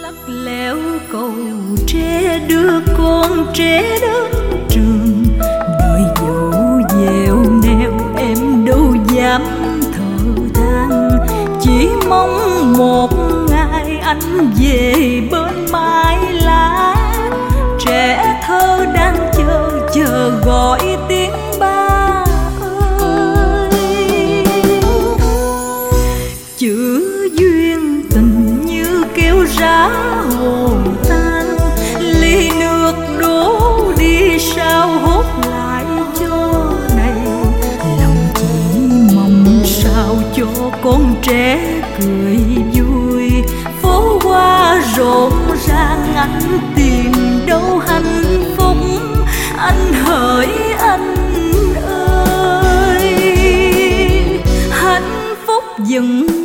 leo cầu tre đưa con trẻ đến trường, đời dẫu dẻo neo em đâu dám thở than, chỉ mong một ngày anh về bên mái lá, trẻ thơ đang chờ gọi tiếng ba ơi. Chữ duyên tình như kêu giá hồ tan, ly nước đổ đi sao hốt lại cho này, lòng chỉ mong sao cho con trẻ cười vui, phố hoa rộn ràng anh tìm đâu hạnh phúc, anh hỡi anh ơi, hạnh phúc dừng